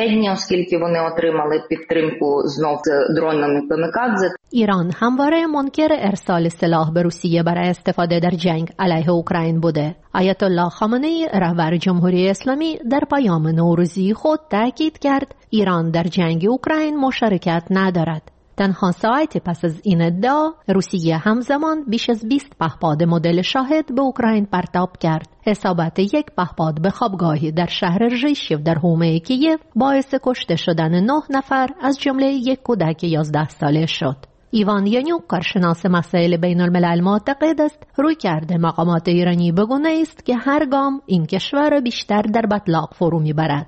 Speaker 23: ایران همواره منکر ارسال سلاح به روسیه برای استفاده در جنگ علیه اوکراین بوده. آیت الله خامنه‌ای رهبر جمهوری اسلامی در پیام نوروزی خود تاکید کرد ایران در جنگ اوکراین مشارکت ندارد. تنها ساعتی پس از این ادعا روسیه همزمان بیش از 20 پهپاد مدل شاهد به اوکراین پرتاب کرد. اصابت یک پهپاد به خوابگاهی در شهر ژیشیو در حومه کییف باعث کشته شدن 9 نفر از جمله یک کودک 11 ساله شد. ایوان یانیوک کارشناس مسائل بین الملل معتقد است رویکرد مقامات ایرانی به گونه است که هر گام این کشور بیشتر در بطلاق فرو میبرد.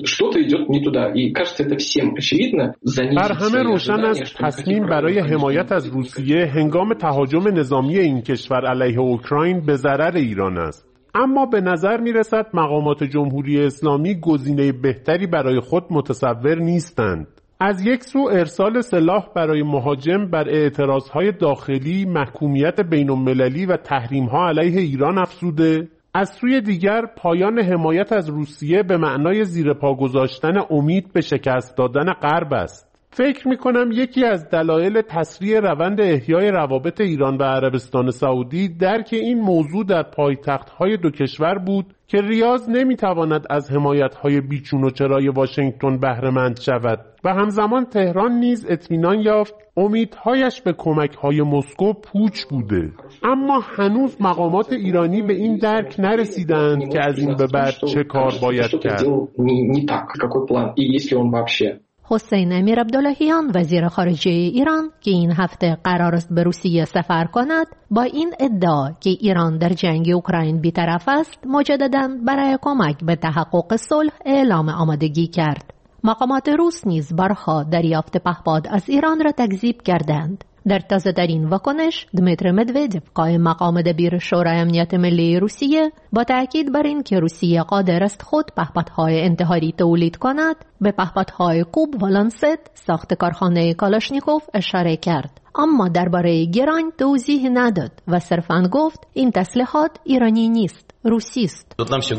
Speaker 24: بر همه روشن است تصمیم برای حمایت از روسیه هنگام تهاجم نظامی این کشور علیه اوکراین به ضرر ایران است. اما به نظر می رسد مقامات جمهوری اسلامی گزینه بهتری برای خود متصور نیستند. از یک سو ارسال سلاح برای مهاجم بر اعتراضهای داخلی، محکومیت بین‌المللی و تحریم‌ها علیه ایران افزوده، از سوی دیگر پایان حمایت از روسیه به معنای زیر پا گذاشتن امید به شکست دادن غرب است. فکر می‌کنم یکی از دلایل تسریع روند احیای روابط ایران و عربستان سعودی درک این موضوع در پایتخت‌های دو کشور بود که ریاض نمی‌تواند از حمایت‌های بیچون و چرای واشنگتن بهره‌مند شود و همزمان تهران نیز اطمینان یافت امیدهایش به کمک‌های مسکو پوچ بوده. اما هنوز مقامات ایرانی به این درک نرسیدند که از این به بعد چه کار باید کرد.
Speaker 23: حسین امیر عبداللهیان وزیر خارجه ایران که این هفته قرار است به روسیه سفر کند، با این ادعا که ایران در جنگ اوکراین بی‌طرف است، مجدداً برای کمک به تحقق صلح اعلام آمادگی کرد. مقامات روس نیز بارها دریافت پهپاد از ایران را تکذیب کردند. در تازه‌ترین واکنش، دمیتری مدودیف، قائم مقام دبیر شورای امنیت ملی روسیه، با تاکید بر این که روسیه قادر است خود پهپادهای انتحاری تولید کند، به پهپادهای کوب و لانست ساخت کارخانه کالاشنیکوف اشاره کرد. اما درباره گران توضیح نداد و صرفاً گفت این تسلیحات ایرانی نیست، روسی است.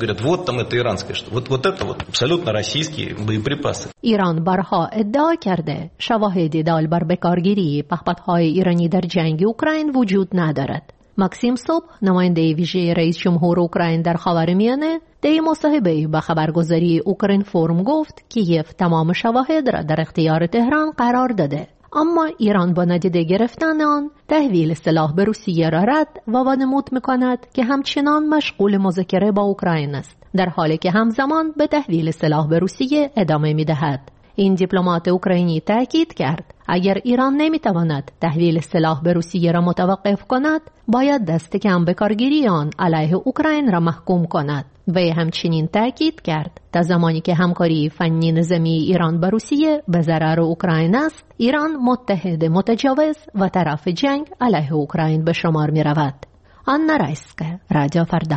Speaker 23: ایران بارها ادعا کرده شواهدی دال بر بکارگیری پهپادهای ایرانی در جنگ اوکراین وجود ندارد. ماکسیم صبح، نماینده ویژه رئیس جمهور اوکراین در خاورمیانه، در مصاحبه با خبرگزاری اوکراین فورم گفت کیف تمام شواهد را در اختیار تهران قرار داده. اما ایران با نادیده گرفتن آن تحویل سلاح به روسیه را رد و وانمود می‌کند که همچنان مشغول مذاکره با اوکراین است، در حالی که همزمان به تحویل سلاح به روسیه ادامه می‌دهد. این دیپلمات اوکراینی تاکید کرد اگر ایران نمی‌تواند تحویل سلاح به روسیه را متوقف کند، باید دست کم به کارگیری آن علیه اوکراین را محکوم کند. و همچنین تاکید کرد تا زمانی که همکاری فنی نظامی ایران با روسیه به ضرر اوکراین است، ایران متحد متجاوز و طرف جنگ علیه اوکراین به شمار می رود. آنا رایسکا، رادیو فردا.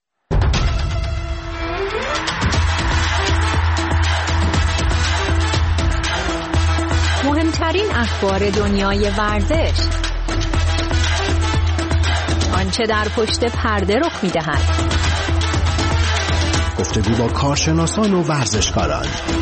Speaker 15: مهمترین اخبار دنیای ورزش، آنچه در پشت پرده رخ می دهد،
Speaker 2: گفتگو با کارشناسان و ورزشکاران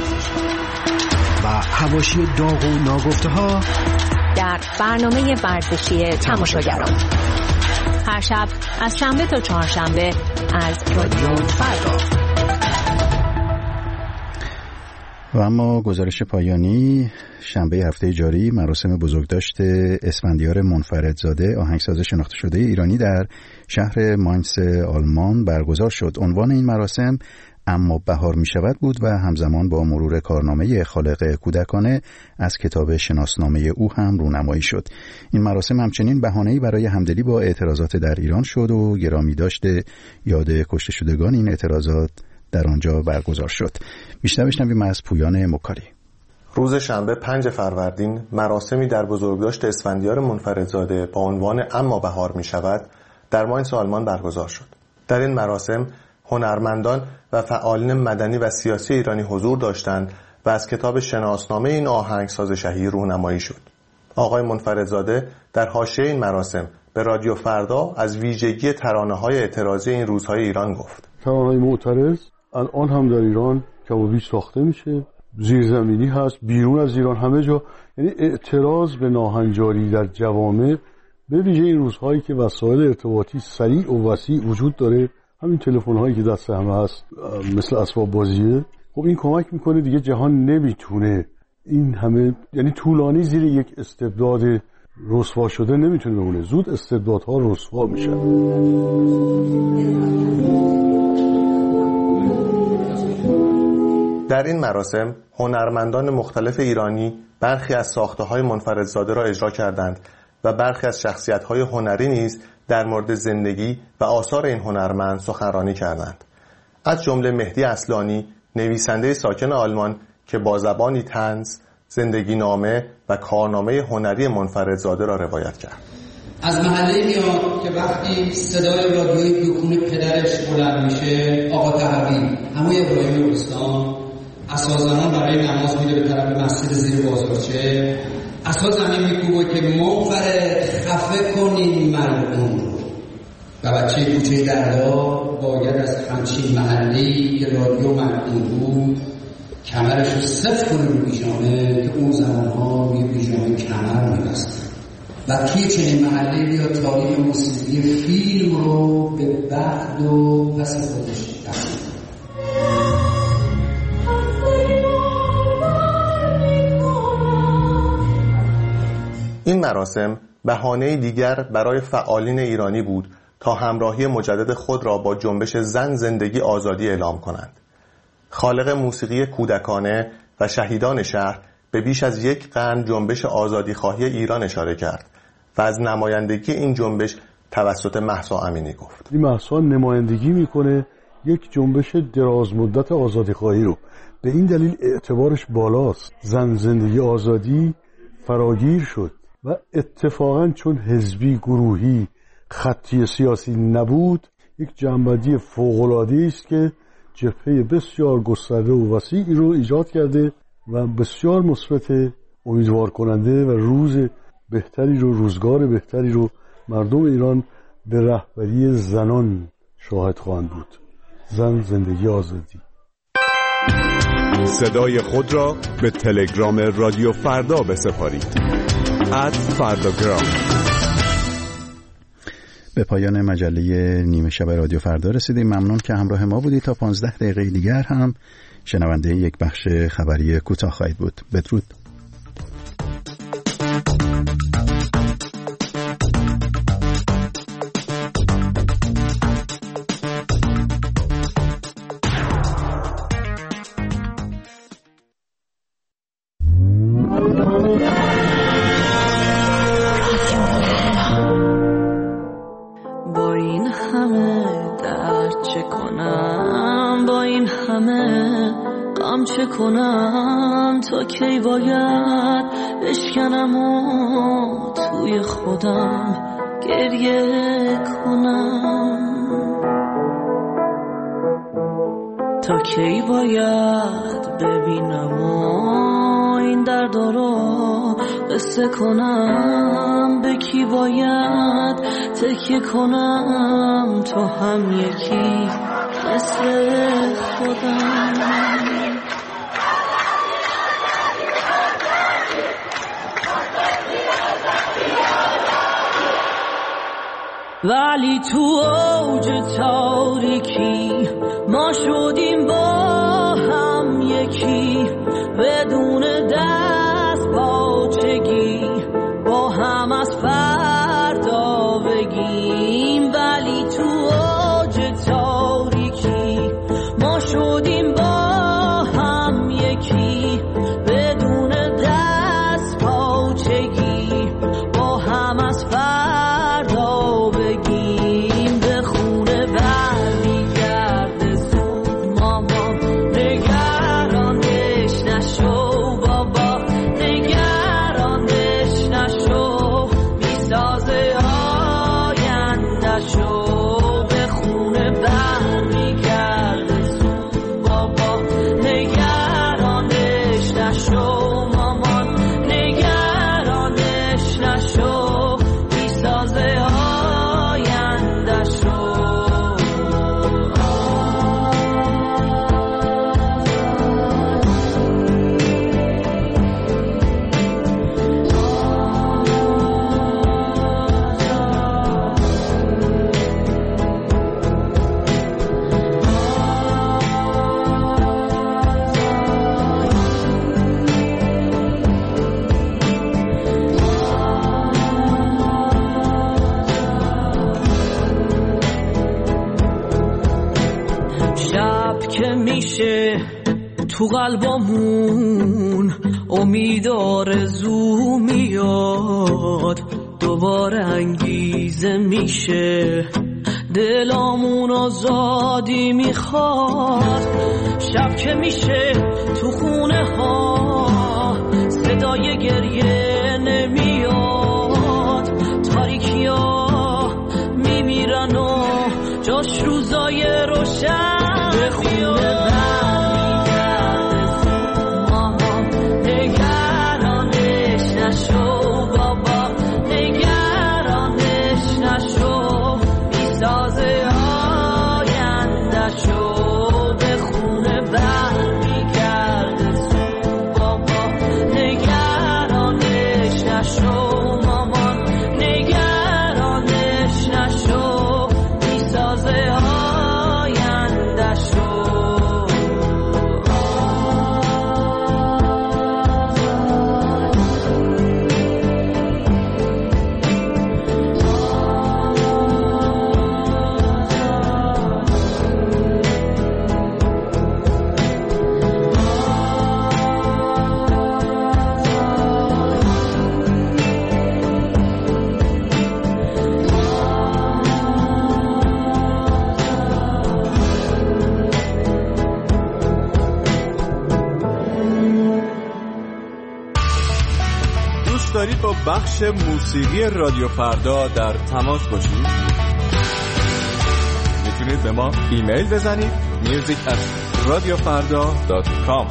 Speaker 2: و حواشی داغ و ناگفته ها
Speaker 15: در برنامه ورزشی تماشاگران، هر شب از شنبه تا چهارشنبه از رادیو فردا.
Speaker 1: و اما گزارش پایانی، شنبه هفته جاری مراسم بزرگداشت اسفندیار منفردزاده، آهنگساز شناخته شده ایرانی در شهر ماینس آلمان برگزار شد. عنوان این مراسم اما بهار می شود بود و همزمان با مرور کارنامه خالق کودکانه از کتاب شناسنامه او هم رونمایی شد. این مراسم همچنین بهانه‌ای برای همدلی با اعتراضات در ایران شد و گرامی داشته یاد کشته شدگان این اعتراضات در آنجا برگزار شد. بیشتر بشنویم از پویان مکاری.
Speaker 3: روز شنبه 5 فروردین مراسمی در بزرگداشت اسفندیار منفردزاده با عنوان اما بهار می شود در ماینس آلمان برگزار شد. در این مراسم هنرمندان و فعالین مدنی و سیاسی ایرانی حضور داشتند و از کتاب شناسنامه این آهنگساز شهیر رونمایی شد. آقای منفردزاده در حاشیه این مراسم به رادیو فردا از ویژگی ترانه‌های اعتراضی این روزهای ایران گفت.
Speaker 4: ترانه‌های معترض الان هم در ایران کمابیش ساخته میشه، زیرزمینی هست، بیرون از ایران، همه جا. یعنی اعتراض به ناهنجاری در جوامع، به ویژه این روزهایی که وسایل ارتباطی سریع و وسیع وجود داره، همین تلفن هایی که دست همه هست مثل اسباب بازیه، خب این کمک میکنه دیگه جهان نمیتونه این همه، یعنی طولانی زیر یک استبداد رسوا شده نمیتونه بمونه، زود استبدادها رسوا میشن.
Speaker 3: در این مراسم هنرمندان مختلف ایرانی برخی از ساخته‌های منفردزاده را اجرا کردند و برخی از شخصیت‌های هنری نیز در مورد زندگی و آثار این هنرمند سخنرانی کردند. از جمله مهدی اصلانی، نویسنده ساکن آلمان که با زبانی طنز زندگی نامه و کارنامه هنری منفردزاده را روایت کرد.
Speaker 21: از محله میاد که وقتی صدای رادیوی دکون پدرش بلند میشه، آقا تحقی عموی ابراهیم رستم عصا زنان برای نماز میره به طرف مسجد زیر بازارچه، عصا زمین میکوبه که منفرد خفه کنین ملعون رو، و بچه کوچه دردا باید از همچین محله‌ای که رادیو ملعون بود کمرش رو صف کنه رو بیجامه که اون زمانها روی بیجامه کمر میبستن. و توی چنین محله بیا تاریخ موسیقی فیلم رو به بعد و پس خودش دخل.
Speaker 3: این مراسم بهانه دیگر برای فعالین ایرانی بود تا همراهی مجدد خود را با جنبش زن زندگی آزادی اعلام کنند. خالق موسیقی کودکانه و شهیدان شهر به بیش از یک قرن جنبش آزادیخواهی ایران اشاره کرد و از نمایندگی این جنبش توسط مهسا امینی گفت.
Speaker 4: این مهسا نمایندگی میکنه یک جنبش دراز مدت آزادیخواهی رو، به این دلیل اعتبارش بالاست. زن زندگی آزادی فراگیر شد و اتفاقا چون حزبی، گروهی، خطی سیاسی نبود، یک جنبندی فوق‌العاده‌ای است که جبهه بسیار گسترده و وسیعی رو ایجاد کرده و بسیار مثبت، امیدوار کننده و روز بهتری رو، روزگار بهتری رو مردم ایران به رهبری زنان شاهد خواهند بود. زن زندگی آزادی.
Speaker 9: صدای خود را به تلگرام رادیو فردا بسپارید. @فرداگرام.
Speaker 1: به پایان مجله نیمه شب رادیو فردا رسیدیم. ممنون که همراه ما بودید. تا 15 دقیقه دیگر هم شنونده یک بخش خبری کوتاه خواهید بود. بدرود.
Speaker 5: چه کنم تا کی باید بشکنم و توی خودم گریه کنم، تا کی باید ببینم و این درد رو قصه کنم، به کی باید تکیه کنم تا هم یکی مثل خودم. ولی تو اوج تاریکی ما شدیم با هم یکی، بدون دست پاچگی با هم از فردا بگیم. ولی تو اوج تاریکی ما شدیم با هم یکی، بدون دست پاچگی با هم از فردا بگیم. به خونه برمیگرده زود مامان، نگرانش نشو بابا، نگرانش نشو، میسازه آینده‌شو. به خونه برمیگرده زود بابا، نگرانش نشو مامان، نگرانش نشو، میسازه تو قلبمون امید آرزو میاد، دوباره انگیزه میشه، دلامون آزادی میخواد. شب که میشه تو خونه ها صدای گریه نمیاد، تاریکی ها میمیرن و جاش روزای روشن میاد. به خونه برمیگرده زود بابا،
Speaker 6: دوست دارید با بخش موسیقی رادیو فردا در تماس باشید؟ میتونید به ما ایمیل بزنید music@radiofarda.com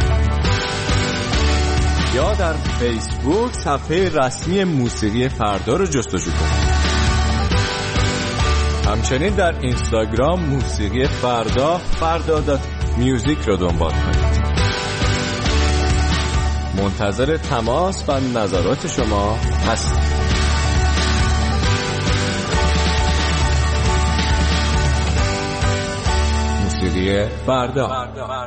Speaker 6: یا در فیسبوک صفحه رسمی موسیقی فردا رو جستجو کنید. همچنین در اینستاگرام موسیقی فردا.music رو دنبال کنید. منتظر تماس و نظرات شما هستیم. موسیقی فردا.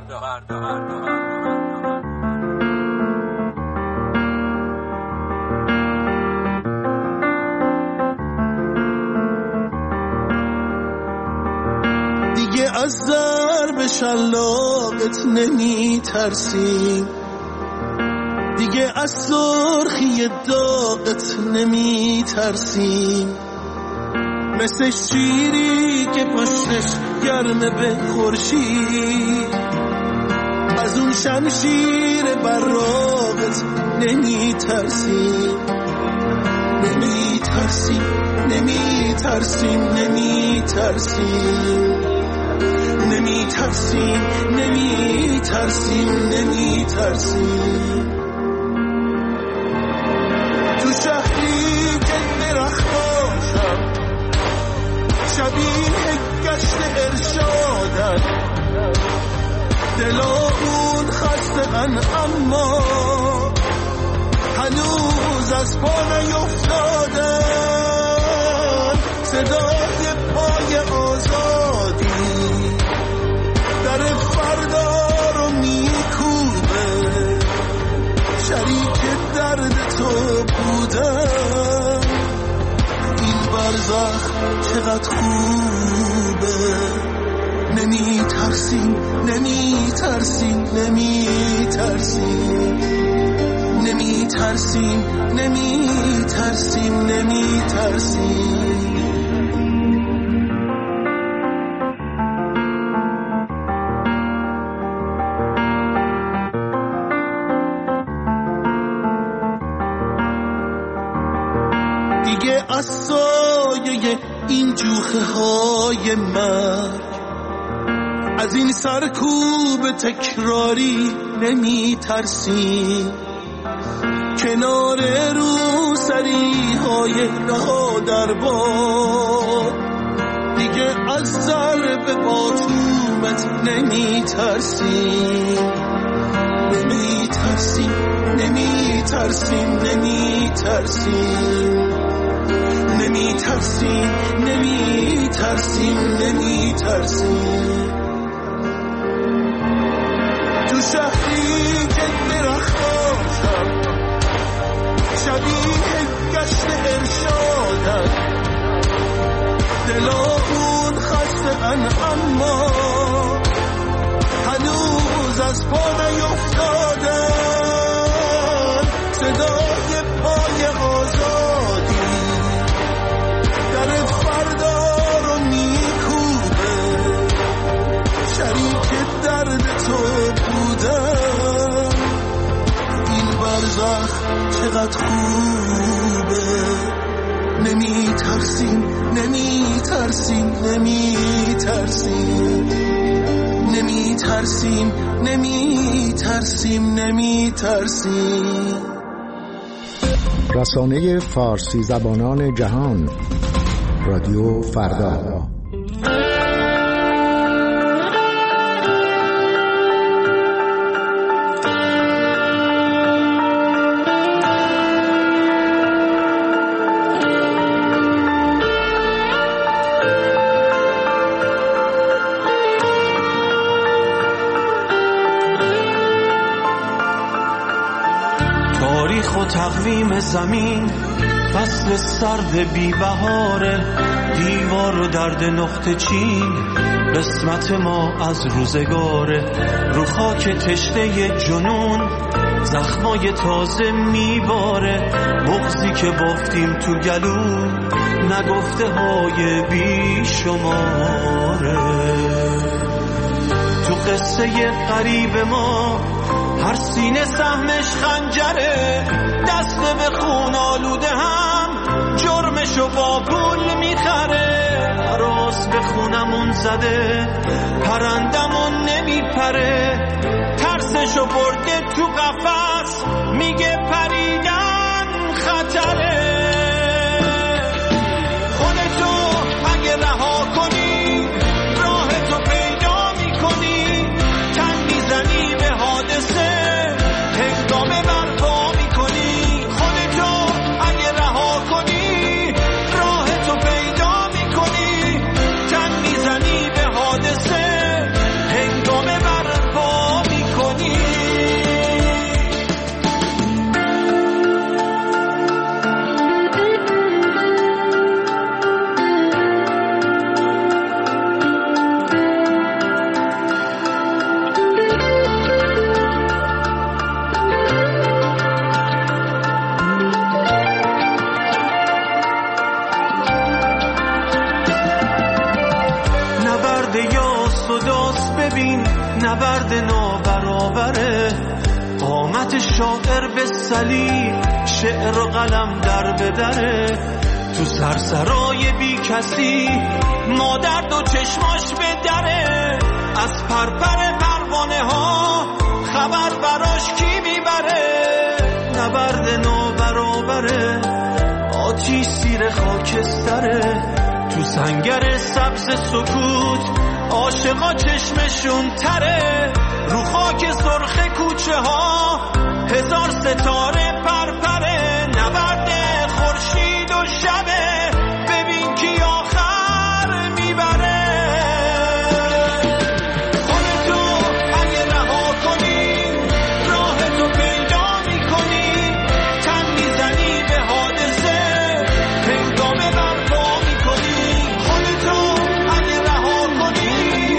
Speaker 7: دیگه از ضرب شلاقت نمی ترسیم، دیگه از سرخی داغت نمی ترسیم، مثل شیری که پشتش گرمه به خورشید، از اون شمشیر براقت نمی ترسیم، نمی ترسیم، نمی ترسیم، نمی ترسیم، نمی ترسیم، نمی ترسیم، نمی ترسیم. تو شهری که درخت باشم، شبیه گشت ارشادن، دلامون خسته‌ان اما هنوز از پا نیفتادن، صدای پای آزادی در فردا رو میکوبه، شریک درد تو بودم، این برزخ چقدر خوبه. نمی ترسیم، نمی ترسیم، نمی ترسیم، نمی ترسیم، نمی ترسیم، نمی ترسیم. دیگه از سایه این جوخه های مرگ، از این سرکوب تکراری نمی ترسیم، کنار روسری های نهادر باد، دیگه از ضرب باتومت نمی ترسیم، نمی ترسیم، نمی ترسیم، نمی ترسیم، نمی ترسیم، نمی ترسیم، نمی ترسیم. تو شهری که درخت باشم، شبیه گشت ارشادن، دلامون خسته‌ان اما هنوز از پا نیفتادن، صدای پای آزادی در فردا رو میکوبه، شریک درد تو بودم، این برزخ چقدر خوبه. نمی ترسیم، نمی ترسیم، نمی ترسیم، نمی ترسیم، نمی ترسیم، نمی ترسیم.
Speaker 2: رسانه فارسی زبانان جهان، رادیو فردا.
Speaker 8: تاریخ و تقویم زمین، فصل سرد بی بهاره، دیوار و درد نقطه چین، قسمت ما از روزگاره، رو خاک تشنه جنون زخمای تازه میباره، بغضی که بافتیم تو گلو، نگفته های بی شماره. تو قصه قریب ما هر سینه سهمش خنجره، در دسته به خون آلوده هم جرمشو با پول میخره. هراس به خونمون زده پرندمون نمیپره، ترسشو برده تو قفس میگه پریدن خطره. خودتو اگه رها کنی راهتو پیدا میکنی، تن میزنی به حادثه هنگامه برپا میکنی. خودتو اگه رها کنی راهتو پیدا میکنی، تن میزنی به حادثه هنگامه برپا میکنی. نبرد نابرابره، قامت شاعر به صلیب شعر و قلم در بدره. تو سرسرای بی کسی مادر دو چشماش به دره، از پرپر پروانه ها خبر براش کی میبره. نبرد نابرابره، آتیش زیر خاکستره. تو سنگر سبز سکوت عاشقا چشمشون تره، رو خاک سرخ کوچه ها هزار ستاره پرپره. نبرد خورشید و شبه، ببین کی آخر میبره. خودتو اگه رها کنی راهتو پیدا میکنی، تن میزنی به حادثه هنگامه برپا میکنی. خودتو اگه رها کنی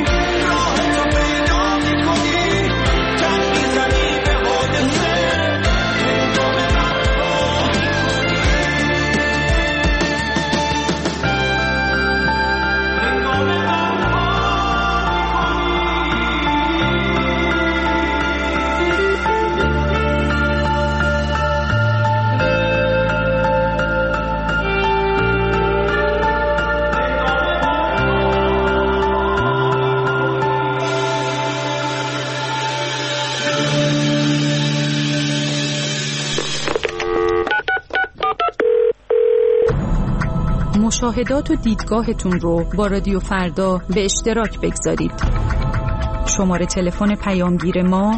Speaker 10: مشاهدات و دیدگاهتون رو با رادیو فردا به اشتراک بگذارید. شماره تلفن پیامگیر ما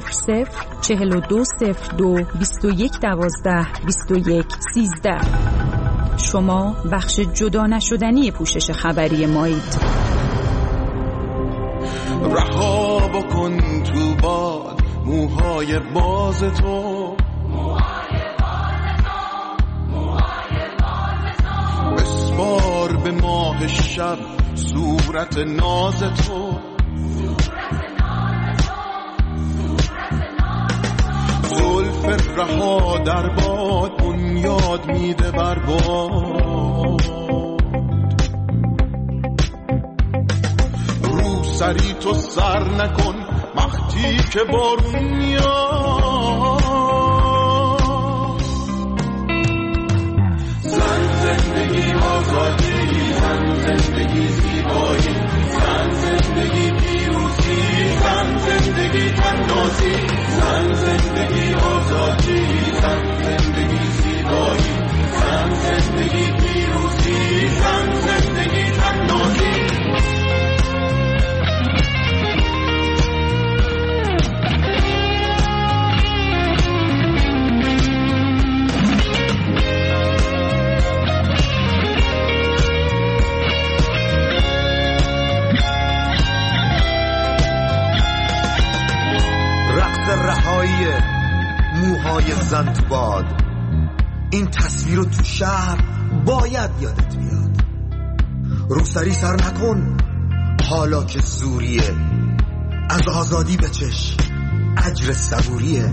Speaker 10: 00420221122113. شما بخش جدا نشدنی پوشش خبری مایید.
Speaker 7: رها بکن تو باد موهای باز تو، بار به ماه شب صورت ناز تو. زلف رها در باد بنیاد میده بر باد، رو سری تو سر نکن وقتی که بارون میاد. زندگی آزادی، زندگی زیبایی، زندگی پیروزی، زندگی تنازی، زندگی آزادی، زندگی زیبایی، زندگی پیروزی، زندگی تنازی.
Speaker 12: رهایی موهای زن تو باد، این تصویر رو تو شهر باید یادت بیاد. روسری سر نکن حالا که زوریه، از آزادی بچش اجر صبوریه.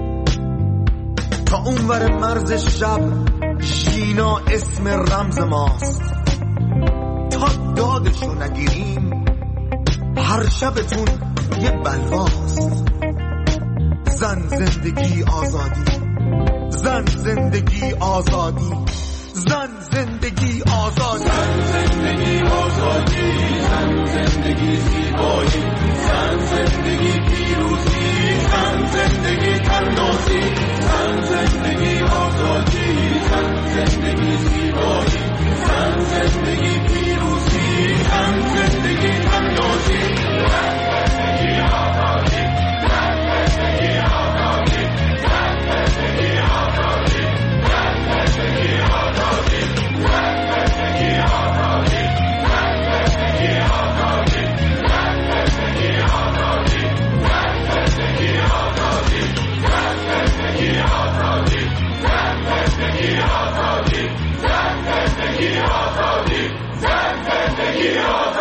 Speaker 12: تا اونور مرز شب ژینا اسم رمز ماست، تا دادشو نگیریم هر شبتون یه بلواست. زن زندگی آزادی، زن زندگی آزادی، زن زندگی آزادی،
Speaker 8: زن زندگی آزادی، زن زندگی زیبایی، زن زندگی پیروزی، زن زندگی تنازی، زن زندگی آزادی، زن زندگی زیبایی، زن زندگی پیروزی، زن زندگی تنازی، زن زندگی آزادی، زن زندگی آزادی، زن زندگی آزادی، زن زندگی آزادی، زن زندگی آزادی، زن زندگی آزادی، زن زندگی آزادی، زن زندگی آزادی، زن زندگی آزادی، زن زندگی آزادی، زن زندگی آزادی، زن زندگی آزادی.